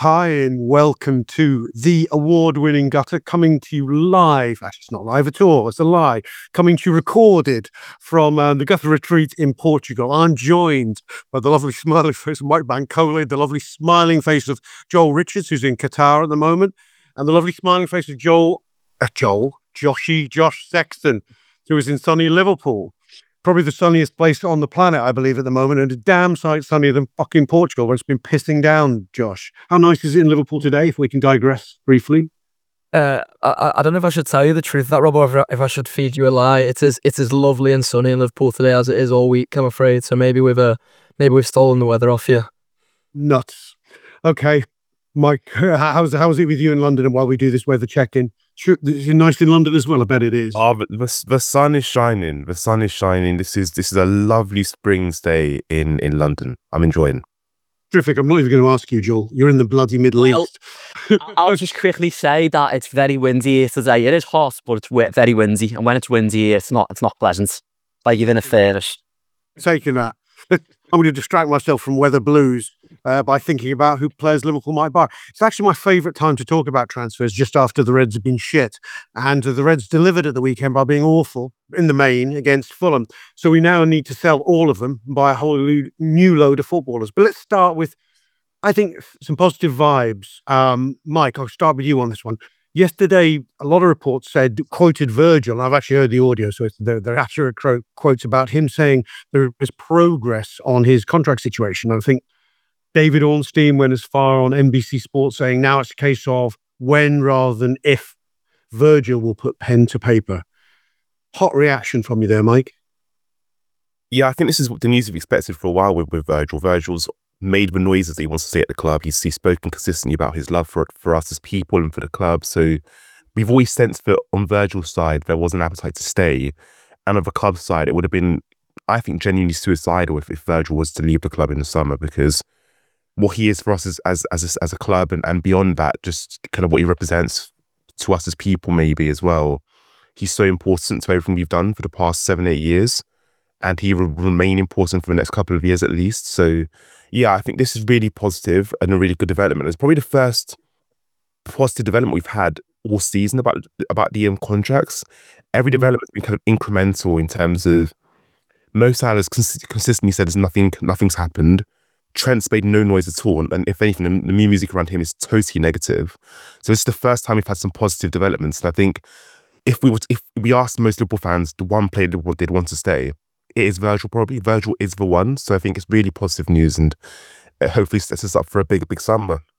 Hi, and welcome to the award-winning Gutter, coming to you live. Actually, it's not live at all. It's a lie. Coming to you recorded from the Gutter Retreat in Portugal. I'm joined by the lovely smiling face of Mike Bancole, the lovely smiling face of Joel Richards, who's in Qatar at the moment, and the lovely smiling face of Josh Sexton, who is in sunny Liverpool. Probably the sunniest place on the planet, I believe, at the moment, and a damn sight sunnier than fucking Portugal, where it's been pissing down, Josh. How nice is it in Liverpool today, if we can digress briefly? I don't know if I should tell you the truth of that, Rob, or if I should feed you a lie. It's as lovely and sunny in Liverpool today as it is all week, I'm afraid. So maybe we've stolen the weather off you. Nuts. Okay, Mike, how's it with you in London, and while we do this weather check-in? Sure, is it nice in London as well? I bet it is. Oh, but the sun is shining. The sun is shining. This is a lovely spring's day in London. I'm enjoying. Terrific. I'm not even going to ask you, Joel. You're in the bloody Middle East. I'll just quickly say that it's very windy here today. It is hot, but it's very windy. And when it's windy, it's not pleasant. Like you're in a furnace. Taking that. I'm going to distract myself from weather blues by thinking about who players Liverpool might buy. It's actually my favourite time to talk about transfers, just after the Reds have been shit. And the Reds delivered at the weekend by being awful in the main against Fulham. So we now need to sell all of them and buy a whole new load of footballers. But let's start with, I think, some positive vibes. Mike, I'll start with you on this one. Yesterday, a lot of reports quoted Virgil. I've actually heard the audio, so they're accurate quotes about him saying there is progress on his contract situation. I think David Ornstein went as far on NBC Sports saying now it's a case of when rather than if Virgil will put pen to paper. Hot reaction from you there, Mike. Yeah, I think this is what the news we've expected for a while with Virgil. Virgil's made the noises that he wants to stay at the club. He's spoken consistently about his love for us as people and for the club. So we've always sensed that on Virgil's side, there was an appetite to stay. And on the club side, it would have been, I think, genuinely suicidal if Virgil was to leave the club in the summer, because what he is for us as a club and beyond that, just kind of what he represents to us as people maybe as well. He's so important to everything we've done for the past 7-8 years. And he will remain important for the next couple of years at least. So yeah, I think this is really positive and a really good development. It's probably the first positive development we've had all season about the contracts. Every development has been kind of incremental in terms of Mo Salah's consistently said nothing's happened. Trent's made no noise at all, and if anything, the music around him is totally negative. So it's the first time we've had some positive developments. And I think if we asked most Liverpool fans, the one player they'd want to stay, it is Virgil probably. Virgil is the one. So I think it's really positive news, and it hopefully sets us up for a big summer.